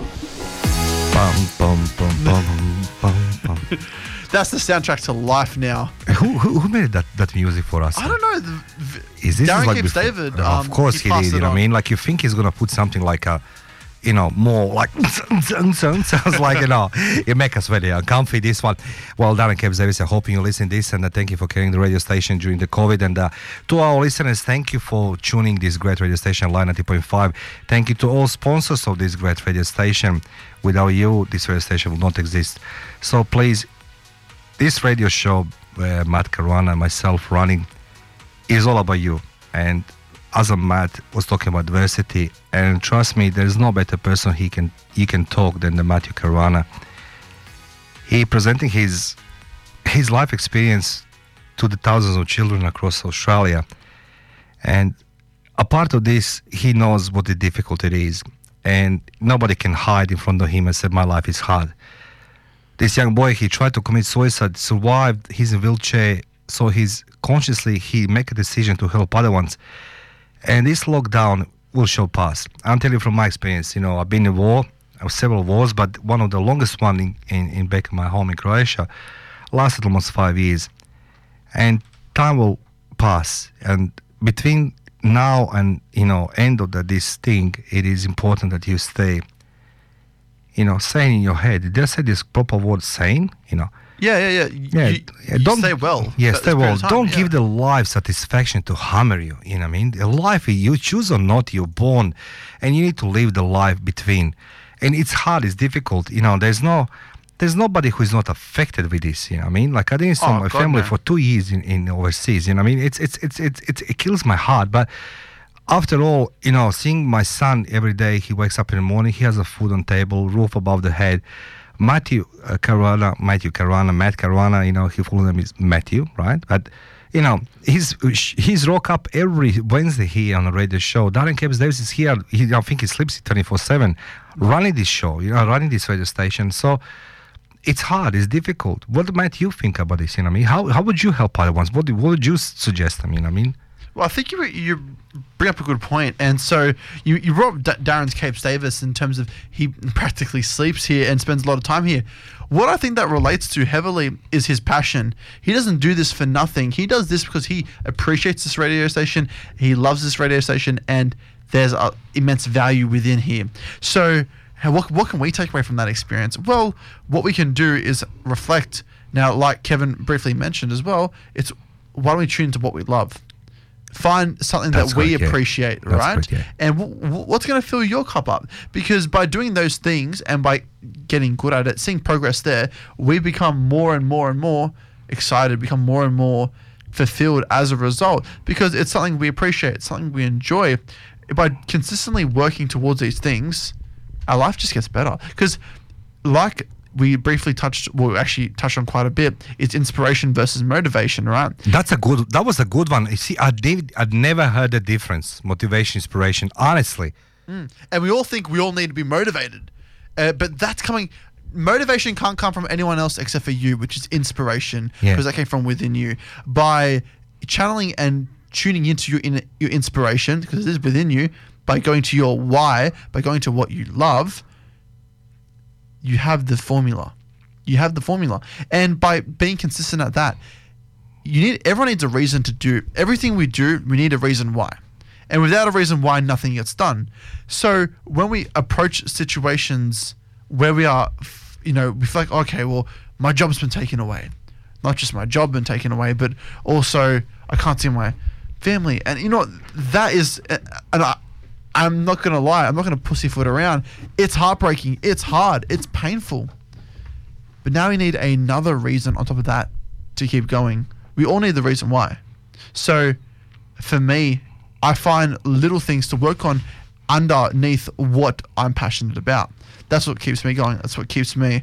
N: Bum, bum, bum, bum, bum, bum.
L: That's the soundtrack to life now.
N: Who made that music for us?
L: I don't know.
N: Is this
L: Darren
N: like
L: Keeps
N: before-
L: David.
N: Of course he
L: passed
N: did.
L: it
N: You know what I
L: on.
N: mean? Like you think he's gonna put something like a, more like sounds like it make us very uncomfy. This one. Well, Darren Keps Davis, I hope you listen this, and thank you for carrying the radio station during the COVID. And to our listeners, thank you for tuning this great radio station, Line 90.5. Thank you to all sponsors of this great radio station. Without you, this radio station will not exist. So please, this radio show, Matt Caruana and myself running, is all about you. And as Matt was talking about diversity, and trust me, there's no better person he can talk than the Matthew Caruana. He presenting his life experience to the thousands of children across Australia. And a part of this, he knows what the difficult it is. And nobody can hide in front of him and say, my life is hard. This young boy, he tried to commit suicide, survived, he's in a wheelchair, so he make a decision to help other ones. And this lockdown will show pass. I'm telling you from my experience, I've been in war, several wars, but one of the longest one in back in my home in Croatia lasted almost 5 years. And time will pass. And between now and, end of this thing, it is important that you stay, sane in your head. Did I say this proper word, sane?
L: Yeah.
N: Don't
L: stay well.
N: Yeah,
L: for
N: stay
L: this period
N: well.
L: of time,
N: Don't
L: yeah.
N: give the life satisfaction to hammer you. You know what I mean? The life you choose or not, you're born, and you need to live the life between. And it's hard. It's difficult. There's nobody who is not affected with this. You know what I mean? Like I didn't see my
L: God,
N: family
L: no.
N: for 2 years in overseas. You know what I mean? It kills my heart. But after all, seeing my son every day, he wakes up in the morning, he has a food on table, roof above the head. Matt Caruana, his full name is Matthew, right? But, he's rock up every Wednesday here on the radio show. Darren Keps Davis is here. I think he sleeps 24/7, running this show, running this radio station. So it's hard, it's difficult. What might you think about this? You know what I mean? How would you help other ones? What would you suggest them? You know what I mean?
L: Well, I think you bring up a good point. And so you brought up Darren's Capes Davis in terms of he practically sleeps here and spends a lot of time here. What I think that relates to heavily is his passion. He doesn't do this for nothing. He does this because he appreciates this radio station, he loves this radio station, and there's immense value within here. So what can we take away from that experience? Well, what we can do is reflect. Now, like Kevin briefly mentioned as well, it's why don't we tune into what we love? Find something that we appreciate,
N: That's
L: right?
N: correct, yeah.
L: And what's going to fill your cup up? Because by doing those things and by getting good at it, seeing progress there, we become more and more and more excited, become more and more fulfilled as a result, because it's something we appreciate, it's something we enjoy. By consistently working towards these things, our life just gets better. Because like we briefly touched on quite a bit, it's inspiration versus motivation, right?
N: That was a good one. You see, I'd never heard the difference, motivation, inspiration, honestly.
L: And we all think we all need to be motivated. But that's coming, motivation can't come from anyone else except for you, which is inspiration, because that came from within you. By channeling and tuning into your inspiration, because it is within you, by going to your why, by going to what you love, you have the formula. And by being consistent at that, everyone needs a reason to do. Everything we do, we need a reason why. And without a reason why, nothing gets done. So when we approach situations where we are, we feel like, okay, well, my job's been taken away. Not just my job been taken away, but also I can't see my family. And that is, and I'm not going to lie, I'm not going to pussyfoot around. It's heartbreaking, it's hard, it's painful. But now we need another reason on top of that to keep going. We all need the reason why. So for me, I find little things to work on underneath what I'm passionate about. That's what keeps me going. That's what keeps me,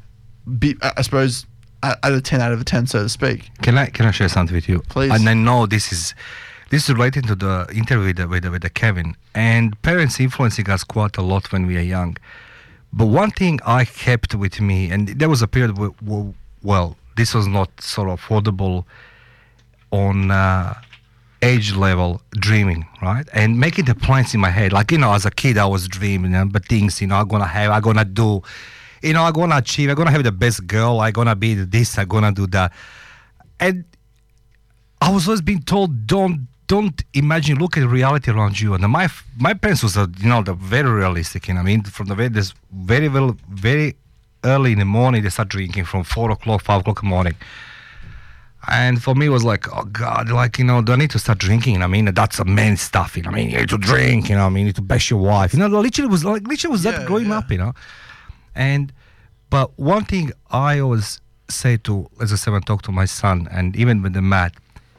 L: I suppose, at a 10 out of a 10, so to speak.
N: Can I share something with you?
L: Please.
N: And I know this is this is related to the interview with the Kevin. And parents influencing us quite a lot when we are young. But one thing I kept with me, and there was a period where well, this was not sort of affordable on age level dreaming, right? And making the plans in my head. Like, as a kid, I was dreaming about things, I'm going to have, I'm going to do, I'm going to achieve, I'm going to have the best girl, I'm going to be this, I'm going to do that. And I was always being told, don't imagine, look at reality around you. And my parents was, they're very realistic, from the very early in the morning, they start drinking from 4 o'clock, 5 o'clock in the morning. And for me, it was like, oh God, do I need to start drinking? That's a man stuff, you need to drink, you need to bash your wife. Literally was that growing up, But one thing I always say to, as I said, when I talk to my son, and even with the Matt,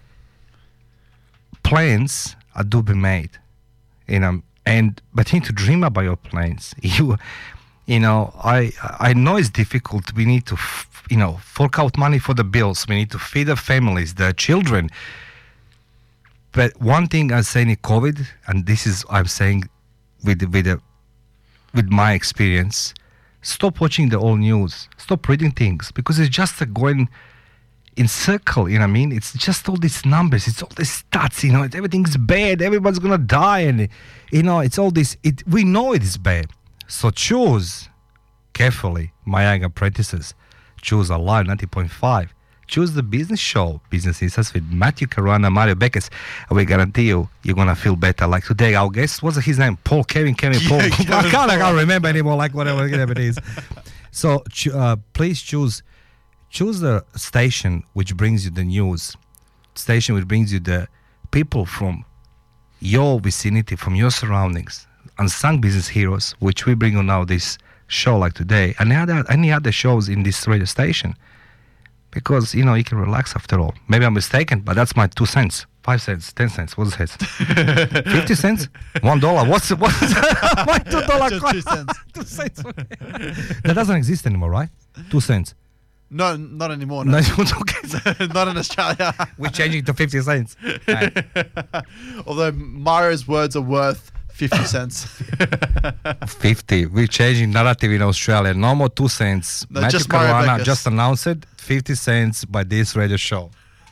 N: plans are to be made, but you need to dream about your plans. I know it's difficult. We need to, fork out money for the bills. We need to feed the families, the children. But one thing I'm saying in COVID, and this is I'm saying with my experience, stop watching the old news. Stop reading things because it's just going in circle. It's just all these numbers. It's all these stats. Everything's bad. Everybody's gonna die, and it's all this. We know it is bad. So choose carefully, my young apprentices. Choose Alive 90.5. Choose the business show, Business Insights with Matthew Caruana, Mario Beckes. And we guarantee you're going to feel better. Like today, our guest, what's his name? Paul, Kevin, Paul. I can't remember anymore, like whatever it is. So please choose the station which brings you the news, station which brings you the people from your vicinity, from your surroundings. Unsung business heroes, which we bring on now this show like today, and any other shows in this radio station, because you can relax after all. Maybe I'm mistaken, but that's my 2 cents, 5 cents, 10 cents. What's it? 50 cents, $1. What's my $2 coin?
L: 2 cents.
N: 2 cents. That doesn't exist anymore, right? 2 cents.
L: No, not anymore. No. Not in Australia.
N: We're changing to 50 cents. Right.
L: Although Mario's words are worth 50 cents.
N: 50. We're changing narrative in Australia. No more 2 cents.
L: No,
N: Matthew
L: just Mario
N: Caruana
L: Beckes.
N: just announced it. 50 cents by this radio show.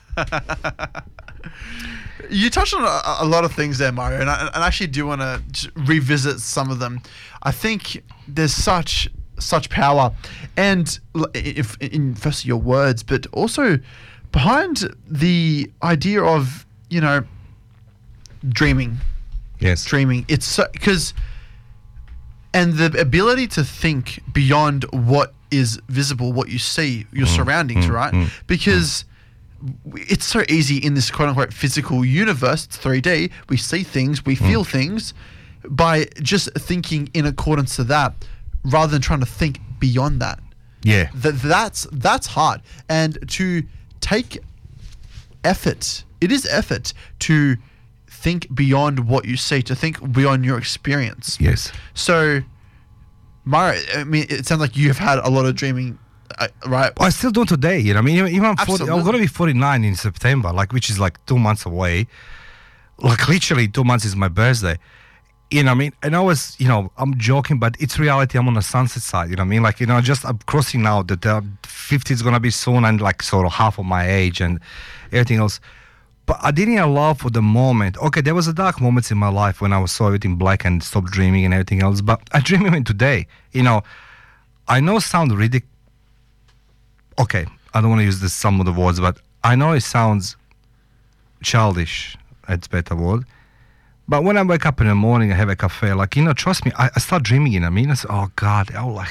L: You touched on a lot of things there, Mario, and I actually do want to revisit some of them. I think there's such power, and in first your words, but also behind the idea of dreaming.
N: Yes,
L: dreaming. It's because and the ability to think beyond what is visible, what you see, your surroundings, right? Because it's so easy in this quote-unquote physical universe, it's 3D, we see things, we feel things, by just thinking in accordance to that, rather than trying to think beyond that.
N: Yeah.
L: That's hard. And to take effort, it is effort to think beyond what you see, to think beyond your experience.
N: Yes.
L: So, Mario, it sounds like you have had a lot of dreaming, right?
N: I still do today. Even I'm 40, I'm going to be 49 in September, which is 2 months away. Literally 2 months is my birthday. And I was, I'm joking, but it's reality. I'm on the sunset side. Just I'm crossing now that 50 is going to be soon, and sort of half of my age and everything else. But I didn't allow for the moment. Okay, there was a dark moments in my life when I saw everything black and stopped dreaming and everything else. But I dream even today. I know it sounds ridiculous. Okay, I don't want to use some of the words, but I know it sounds childish. That's a better word. But when I wake up in the morning and have a cafe, trust me, I start dreaming. I say, oh God,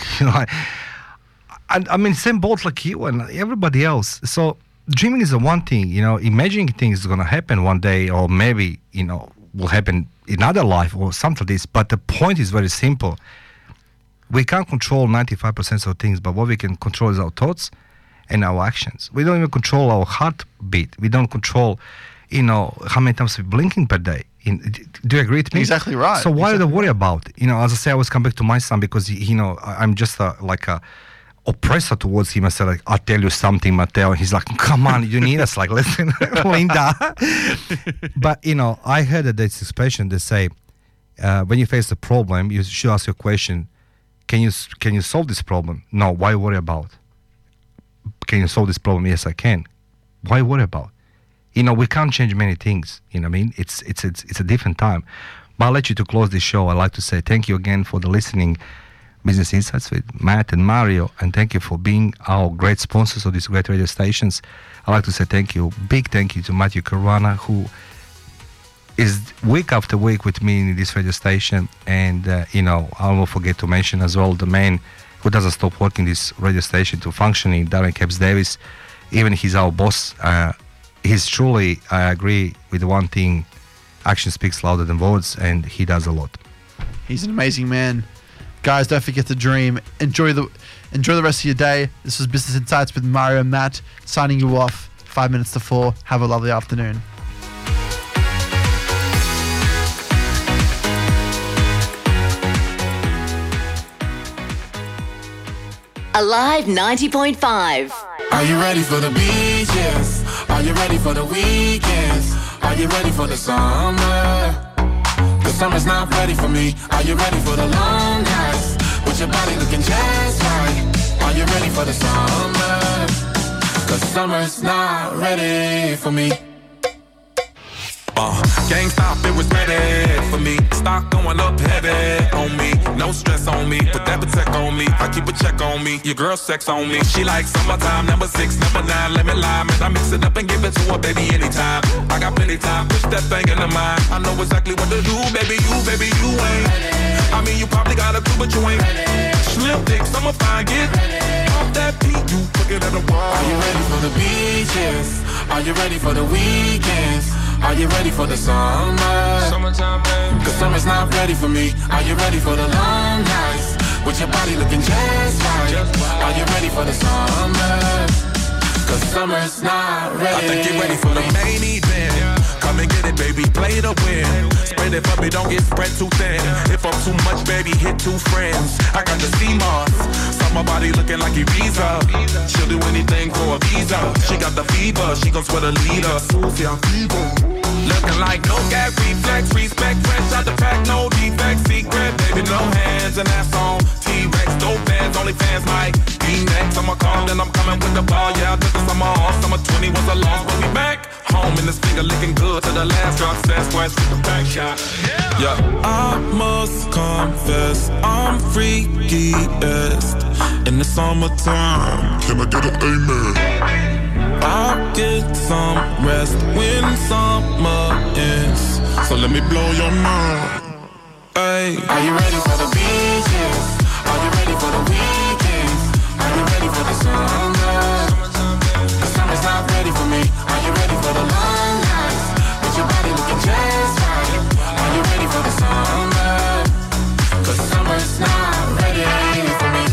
N: same boat like you and everybody else. So dreaming is the one thing, imagining things is going to happen one day, or maybe, will happen in other life or something like this. But the point is very simple. We can't control 95% of things, but what we can control is our thoughts and our actions. We don't even control our heartbeat. We don't control, how many times we're blinking per day. Do you agree with me?
L: Exactly right.
N: So why do I worry about? As I say, I always come back to my son because, I'm just oppressor towards him. I said, like, I'll tell you something, Matteo. And he's like, come on, you need us. Like, listen, Linda. But, you know, I heard that this expression, they say, when you face a problem, you should ask your question, can you solve this problem? No, why worry about? Can you solve this problem? Yes, I can. Why worry about? You know, we can't change many things. You know what I mean? It's a different time. But I'll let you to close this show. I'd like to say thank you again for the listening Business Insights with Matt and Mario, and thank you for being our great sponsors of these great radio stations. I'd like to say big thank you to Matthew Caruana, who is week after week with me in this radio station. And, you know, I won't forget to mention as well the man who doesn't stop working this radio station to functioning, Darren Capps Davis. Even he's our boss. He's truly, I agree with the one thing, action speaks louder than words, and he does a lot.
L: He's an amazing man. Guys, don't forget to dream. Enjoy the rest of your day. This was Business Insights with Mario and Matt, signing you off. 5 minutes to 4. Have a lovely afternoon.
P: Alive 90.5.
Q: Are you ready for the beaches? Are you ready for the weekends? Are you ready for the summer? The summer's not ready for me. Are you ready for the long nights? With your body looking just right. Are you ready for the summer? 'Cause summer's not ready for me.
R: GameStop, it was ready for me. Stock going up heavy on me. No stress on me. Put that protect on me. I keep a check on me. Your girl sex on me. She likes summertime, number 6, number 9, lemon lime. And I mix it up and give it to her, baby, anytime. I got plenty time, push that thing in the mind. I know exactly what to do, baby, you ain't. I mean, you probably got a clue, but you ain't. Slim thick, summer fine, get off that beat, you quicker than a wall.
Q: Are you ready for the beaches? Are you ready for the weekends? Are you ready for the summer?
R: Summertime, baby.
Q: 'Cause summer's not ready for me. Are you ready for the long nights? With your body looking just right. Are you ready for the summer? 'Cause summer's not ready.
R: I think you're ready for the main event. Come and get it, baby, play to win. Spread it for me, don't get spread too thin. If I'm too much, baby, hit 2 friends. I got the CMOS, my body looking like Ibiza. She'll do anything for a visa. She got the fever, she gon' sweat a leader. Sofia fever. Looking like no gag reflex, respect, fresh out the pack, no defects, secret, baby, no hands, and that's on T-Rex, no fans, only fans might be next. I'm a call, then I'm coming with the ball, yeah, I took the summer off, summer 20 was a loss, but we back home, and this finger looking good to the last drop, Sasquatch with the back shot, yeah.
H: I must confess, I'm freakiest in the summertime. Can I get an amen? I'll get some rest when summer ends. So let me blow your mind. Ay.
Q: Are you ready for the beaches? Are you ready for the weekends? Are you ready for the summer? 'Cause summer's not ready for me. Are you ready for the long nights? With your body looking just right. Are you ready for the summer? 'Cause summer's not ready for me.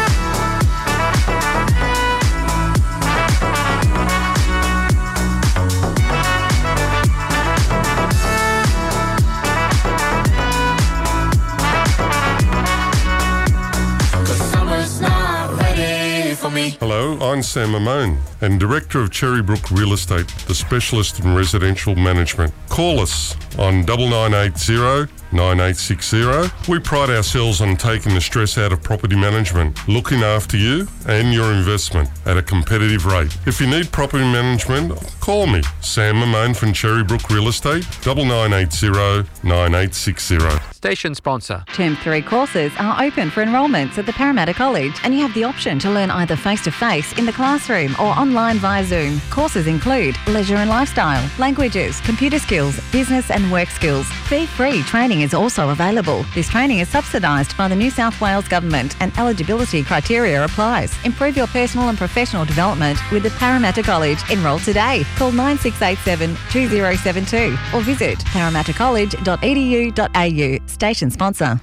I: Hello, I'm Sam Mamone and Director of Cherrybrook Real Estate, the specialist in residential management. Call us on 9980 9860. We pride ourselves on taking the stress out of property management, looking after you and your investment at a competitive rate. If you need property management, call me, Sam Mamone from Cherrybrook Real Estate, 9980 9860.
K: Station sponsor.
D: Term 3 courses are open for enrolments at the Parramatta College, and you have the option to learn either face-to-face in the classroom or online via Zoom. Courses include leisure and lifestyle, languages, computer skills, business and work skills. Fee-free training is also available. This training is subsidised by the New South Wales Government and eligibility criteria applies. Improve your personal and professional development with the Parramatta College. Enrol today. Call 9687 2072 or visit parramattacollege.edu.au. Station sponsor.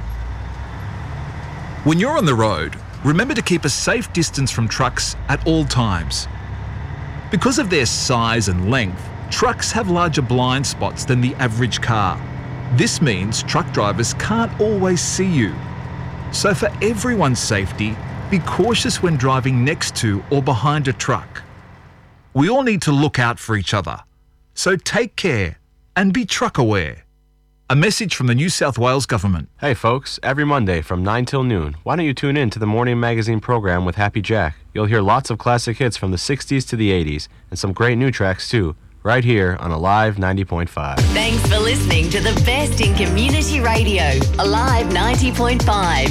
J: When you're on the road, remember to keep a safe distance from trucks at all times. Because of their size and length, trucks have larger blind spots than the average car. This means truck drivers can't always see you. So for everyone's safety, Be cautious when driving next to or behind a truck. We all need to look out for each other. So take care and be truck aware. A message from the New South Wales Government.
G: Hey folks, every Monday from 9 till noon, why don't you tune in to the Morning Magazine program with Happy Jack? You'll hear lots of classic hits from the 60s to the 80s and some great new tracks too, right here on Alive 90.5.
P: Thanks for listening to the best in community radio, Alive 90.5.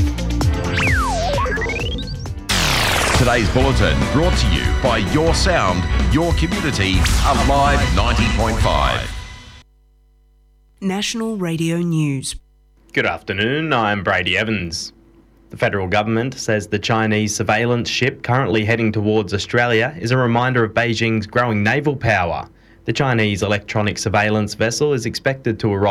A: Today's bulletin brought to you by Your Sound, Your Community, Alive 90.5.
F: National Radio News.
M: Good afternoon, I'm Brady Evans. The federal government says the Chinese surveillance ship currently heading towards Australia is a reminder of Beijing's growing naval power. The Chinese electronic surveillance vessel is expected to arrive